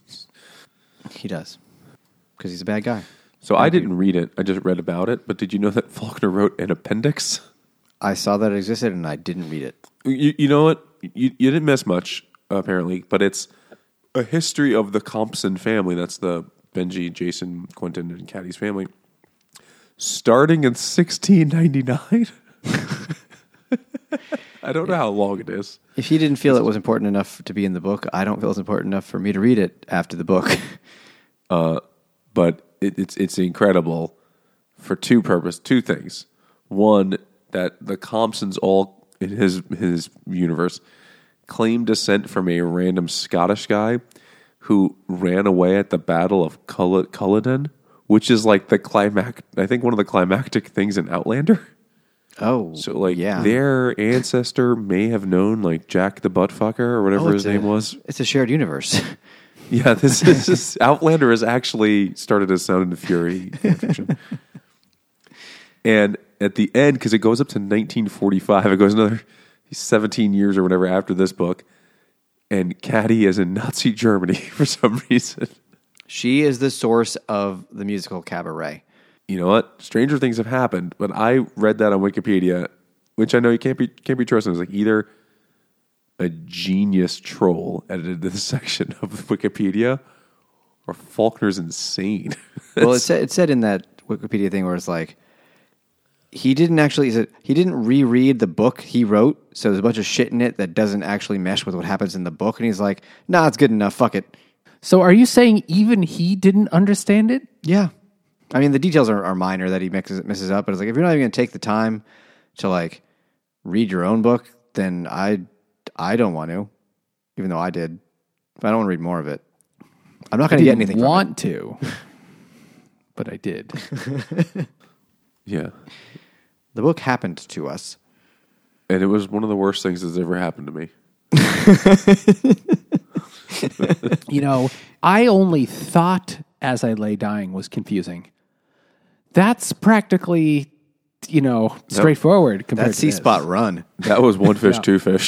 He does. Because he's a bad guy. So I didn't read it. I just read about it. But did you know that Faulkner wrote an appendix? I saw that it existed and I didn't read it. You know what? You didn't miss much, apparently. But it's a history of the Compson family. That's the Benji, Jason, Quentin, and Caddy's family. Starting in 1699. I don't know how long it is. If you didn't feel it was important enough to be in the book, I don't feel it's important enough for me to read it after the book. But it's incredible for two things. One, that the Compsons all in his universe claim descent from a random Scottish guy who ran away at the Battle of Culloden, which is like I think one of the climactic things in Outlander. Oh, so their ancestor may have known like Jack the Buttfucker or whatever his name was. It's a shared universe. Yeah, this Outlander has actually started as Sound and Fury fan fiction. And at the end, because it goes up to 1945, it goes another 17 years or whatever after this book, and Caddy is in Nazi Germany for some reason. She is the source of the musical Cabaret. You know what? Stranger things have happened, but I read that on Wikipedia, which I know you can't be trusted. It was like either a genius troll edited this section of Wikipedia, or Faulkner's insane. Well, it said in that Wikipedia thing where it's like he didn't reread the book he wrote, so there's a bunch of shit in it that doesn't actually mesh with what happens in the book, and he's like, "Nah, it's good enough. Fuck it." So are you saying even he didn't understand it? Yeah. I mean, the details are minor that he messes up, but it's like, if you're not even going to take the time to like read your own book, then I don't want to, even though I did. But I don't want to read more of it. I'm not going to get anything from it. Want to, but I did. Yeah. The book happened to us. And it was one of the worst things that's ever happened to me. You know, I only thought As I Lay Dying was confusing. That's practically, straightforward compared That to this. C-Spot run. That was one fish, two fish,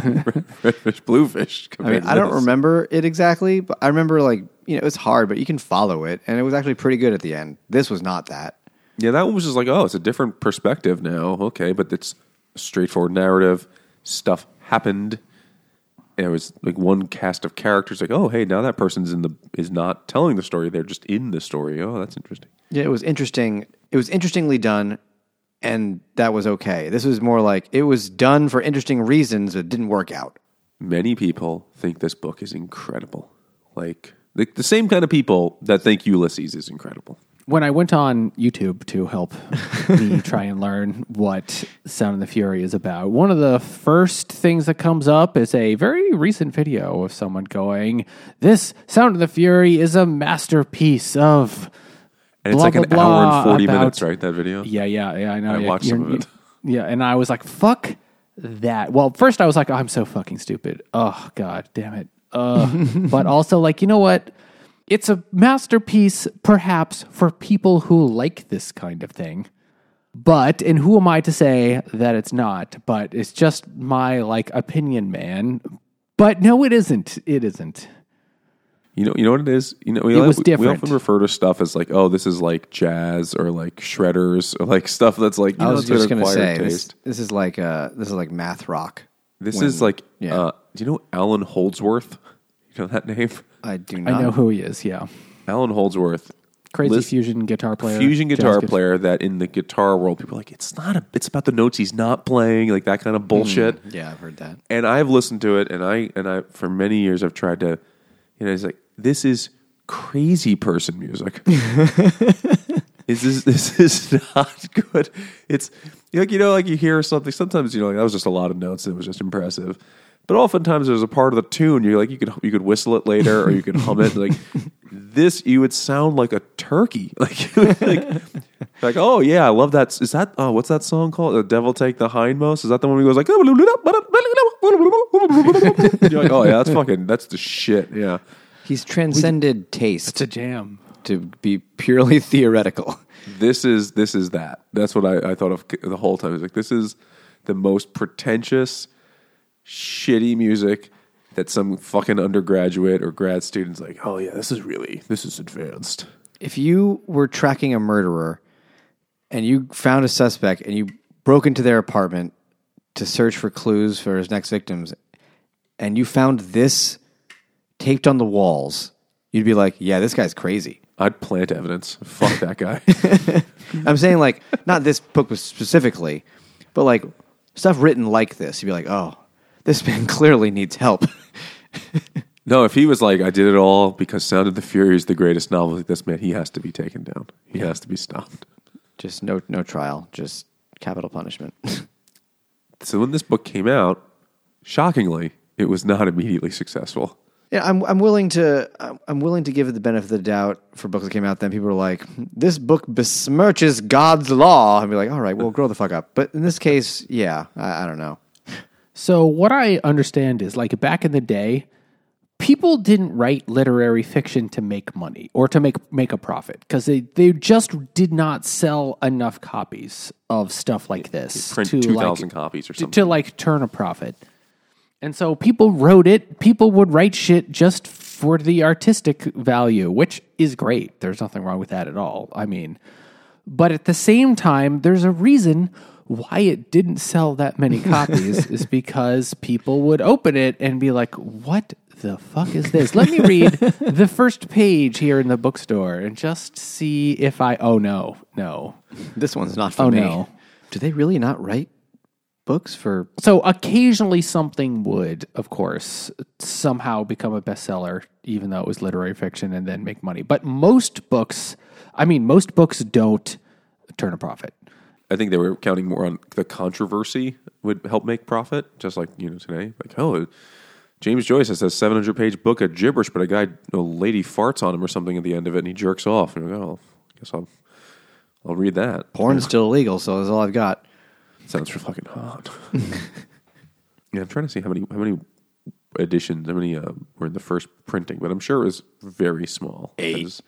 red fish, blue fish. I mean, I don't remember it exactly, but I remember it was hard, but you can follow it, and it was actually pretty good at the end. This was not that. Yeah, that one was just like, oh, it's a different perspective now. Okay, but it's a straightforward narrative. Stuff happened. And it was like one cast of characters. Like, oh, hey, now that person's is not telling the story; they're just in the story. Oh, that's interesting. Yeah, it was interesting. It was interestingly done, and that was okay. This was more like it was done for interesting reasons, but it didn't work out. Many people think this book is incredible. Like the same kind of people that think Ulysses is incredible. When I went on YouTube to help me try and learn what Sound of the Fury is about, one of the first things that comes up is a very recent video of someone going, "This Sound of the Fury is a masterpiece of And it's blah, like an blah, blah hour and 40 about-" minutes, right, that video? Yeah, I know. I watched some of it. Yeah, and I was like, fuck that. Well, first I was like, oh, I'm so fucking stupid. Oh, God damn it. But also, like, you know what? It's a masterpiece, perhaps, for people who like this kind of thing. But, and who am I to say that it's not? But it's just my, opinion, man. But no, it isn't. It isn't. You know what it is? It was different. We often refer to stuff as like, oh, this is like jazz or like shredders or like stuff that's like, I was it's an just going to acquired say taste. this is like math rock. This is like, yeah. do you know Alan Holdsworth? You know that name? I do not. I know who he is, yeah. Alan Holdsworth. Crazy fusion guitar player. Fusion guitar jazz player that in the guitar world, people are like, it's about the notes he's not playing, like that kind of bullshit. Yeah, I've heard that. And I've listened to it, and I for many years I've tried to, it's like, this is crazy person music. This is not good. It's like, you hear something. Sometimes that was just a lot of notes. And it was just impressive. But oftentimes there's a part of the tune you're like, you could whistle it later or you could hum it. Like this, you would sound like a turkey. Like oh yeah, I love that. Is that what's that song called? The Devil Take the Hindmost. Is that the one who goes like? You're like, oh yeah, that's the shit. Yeah. He's transcended taste. It's a jam. To be purely theoretical. This is that. That's what I thought of the whole time. It's like, this is the most pretentious, shitty music that some fucking undergraduate or grad student's like, oh yeah, this is advanced. If you were tracking a murderer and you found a suspect and you broke into their apartment to search for clues for his next victims and you found this taped on the walls, you'd be like, yeah, this guy's crazy. I'd plant evidence. Fuck that guy. I'm saying not this book specifically, but stuff written like this. You'd be like, oh, this man clearly needs help. No, if he was like, I did it all because Sound of the Fury is the greatest novel, like this man, he has to be taken down. He has to be stopped. Just no trial, just capital punishment. So when this book came out, shockingly, it was not immediately successful. Yeah, I'm willing to give it the benefit of the doubt for books that came out. Then people are like, this book besmirches God's law. I'd be like, all right, well, grow the fuck up. But in this case, yeah, I don't know. So what I understand is back in the day, people didn't write literary fiction to make money or to make a profit because they just did not sell enough copies of stuff like this Print to 2,000 copies or something. to like turn a profit. And so people wrote it. People would write shit just for the artistic value, which is great. There's nothing wrong with that at all. I mean, but at the same time, there's a reason why it didn't sell that many copies is because people would open it and be like, what the fuck is this? Let me read the first page here in the bookstore and just see if oh no. This one's not for Oh, me. no. Do they really not write books for? So occasionally something would, of course, somehow become a bestseller, even though it was literary fiction, and then make money. But most books don't turn a profit. I think they were counting more on the controversy would help make profit, just like today. Like, oh, James Joyce has a 700-page book of gibberish, but a lady farts on him or something at the end of it, and he jerks off. And you're like, oh, I guess I'll read that. Porn's still illegal, so that's all I've got. Sounds fucking hot. Yeah, I'm trying to see how many editions, how many were in the first printing, but I'm sure it was very small. 8.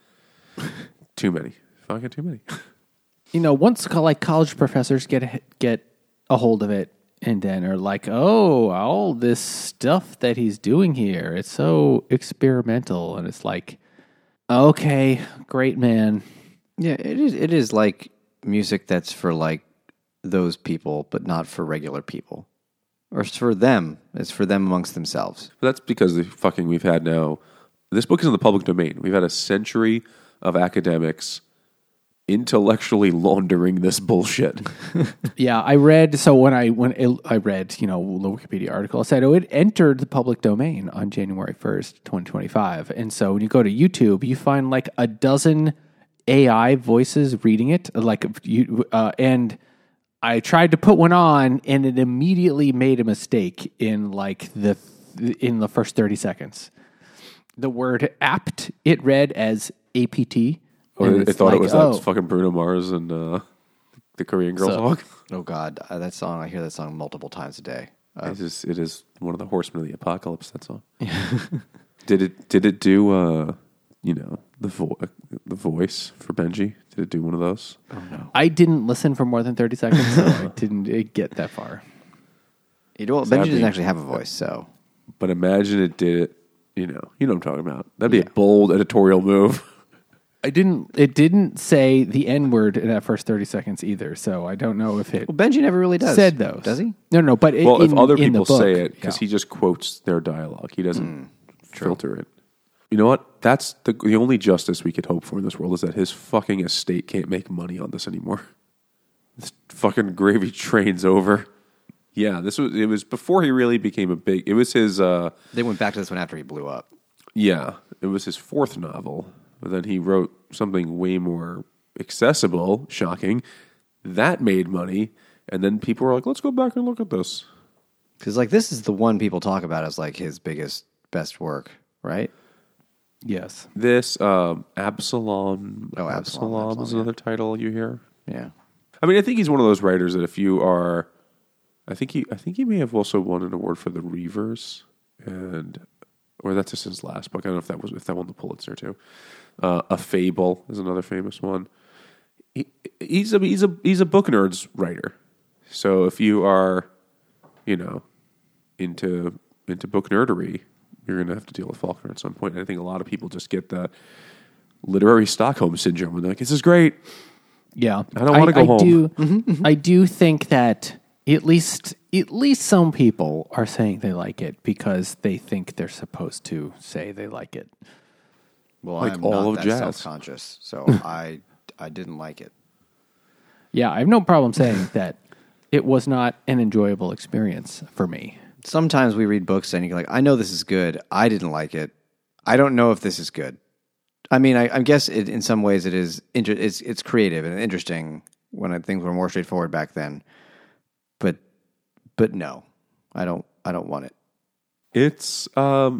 Too many. Fucking too many. Once like college professors get a hold of it and then are like, oh, all this stuff that he's doing here, it's so experimental. And it's like, okay, great, man. Yeah, it is like music that's for like those people, but not for regular people. Or it's for them. It's for them amongst themselves. But that's because we've had now, this book is in the public domain. We've had a century of academics intellectually laundering this bullshit. Yeah, I read. So when I read, the Wikipedia article, it said it entered the public domain on January 1st, 2025. And so when you go to YouTube, you find like a dozen AI voices reading it. And I tried to put one on, and it immediately made a mistake in the first 30 seconds. The word "apt" it read as APT. Or And they it's thought it like, was that fucking Bruno Mars and the Korean Girl song. Oh God, that song! I hear that song multiple times a day. It is one of the horsemen of the apocalypse. That song. Did it do the voice for Benji? Did it do one of those? Oh no! I didn't listen for more than 30 seconds, so I didn't get that far. Benji doesn't actually have a voice, so. But imagine it did it. You know what I'm talking about. That'd be a bold editorial move. It didn't say the N word in that first 30 seconds either, so I don't know if it Well, Benji never really does. said those. Does he? No, but If other in the people book, say it, because yeah. he just quotes their dialogue. He doesn't filter it. You know what? That's the only justice we could hope for in this world is that his fucking estate can't make money on this anymore. This fucking gravy train's over. Yeah, it was before he really became a big. It was his. They went back to this one after he blew up. Yeah, it was his fourth novel. But then he wrote something way more accessible, shocking. That made money, and then people were like, "Let's go back and look at this." Because this is the one people talk about as like his best work, right? Yes. This Absalom. Oh, Absalom, is another title you hear. Yeah. I mean, I think he's one of those writers that if you are, I think he may have also won an award for The Reavers, or that's just his last book. I don't know if that won the Pulitzer too. A Fable is another famous one. He's a book nerd's writer. So if you are, into book nerdery, you're going to have to deal with Faulkner at some point. And I think a lot of people just get that literary Stockholm syndrome when they're like, "This is great." Yeah. I don't want to go home. I do think that at least some people are saying they like it because they think they're supposed to say they like it. Well, Like I'm all not of that jazz. self-conscious, so I didn't like it. Yeah, I have no problem saying that it was not an enjoyable experience for me. Sometimes we read books and you're like, I know this is good. I didn't like it. I don't know if this is good. I mean, I guess in some ways it is. It's creative and interesting when things were more straightforward back then. But no, I don't want it. It's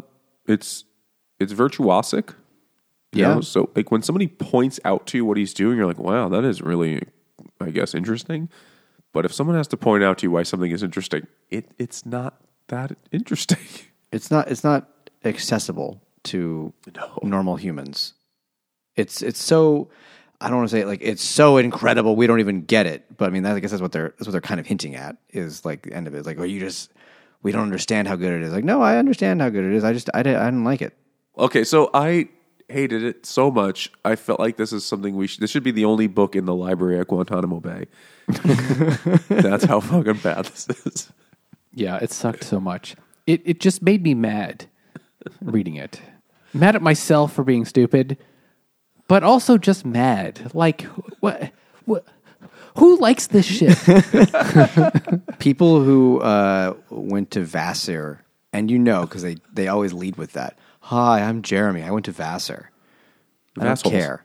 virtuosic. You Yeah. know? So like when somebody points out to you what he's doing, you're like, wow, that is really, I guess, interesting. But if someone has to point out to you why something is interesting, it's not that interesting. It's not accessible to normal humans. It's so, I don't want to say it like it's so incredible we don't even get it, but I mean I guess that's what they're kind of hinting at is like the end of it. It's like, we don't understand how good it is. Like, no, I understand how good it is. I didn't like it. Okay, so I hated it so much. I felt like this is something this should be the only book in the library at Guantanamo Bay. That's how fucking bad this is. Yeah, it sucked so much. It just made me mad reading it. Mad at myself for being stupid, but also just mad. Like, what? Who likes this shit? People who went to Vassar, and because they always lead with that. Hi, I'm Jeremy. I went to Vassar. I don't care.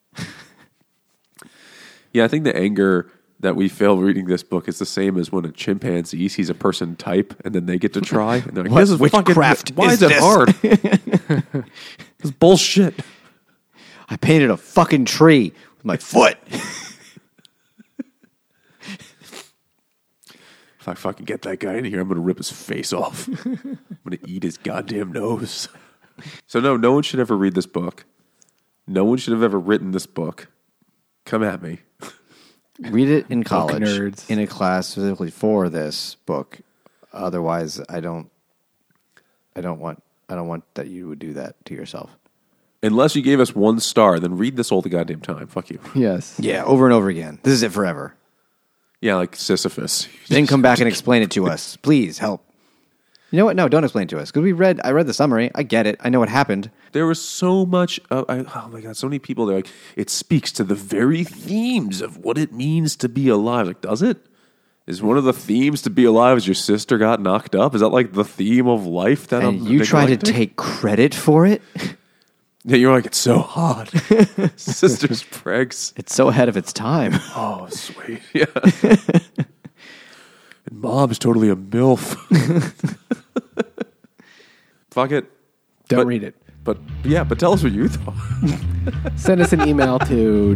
Yeah, I think the anger that we feel reading this book is the same as when a chimpanzee sees a person type and then they get to try. And they're like, this is witchcraft. Why is it hard? This is bullshit. I painted a fucking tree with my foot. If I fucking get that guy in here, I'm going to rip his face off. I'm going to eat his goddamn nose. So no one should ever read this book. No one should have ever written this book. Come at me. Read it in college, nerds. in a class specifically for this book. Otherwise, I don't want that you would do that to yourself. Unless you gave us 1 star, then read this all the goddamn time. Fuck you. Yes. Yeah, over and over again. This is it forever. Yeah, like Sisyphus. Then come back and explain it to us. Please help. You know what? No, don't explain it to us. Because I read the summary. I get it. I know what happened. There was so much. Oh my God, so many people. They're like, it speaks to the very themes of what it means to be alive. Like, does it? Is one of the themes to be alive is your sister got knocked up? Is that like the theme of life? That and you try to take credit for it? Yeah, you're like, it's so hot. Sister's pregs. It's so ahead of its time. Oh, sweet. Yeah. And mom's totally a MILF. Fuck it. Don't read it. But tell us what you thought. Send us an email to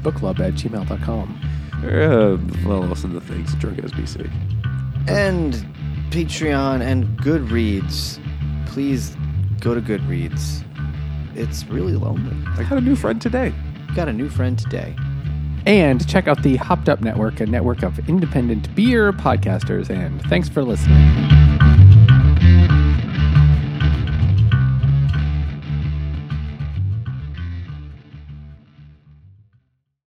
drunkguysbookclub@gmail.com. Well, listen to things. Drunk as BC. And Patreon and Goodreads. Please go to Goodreads. It's really lonely. I got a new friend today. Got a new friend today. And check out the Hopped Up Network, a network of independent beer podcasters. And thanks for listening.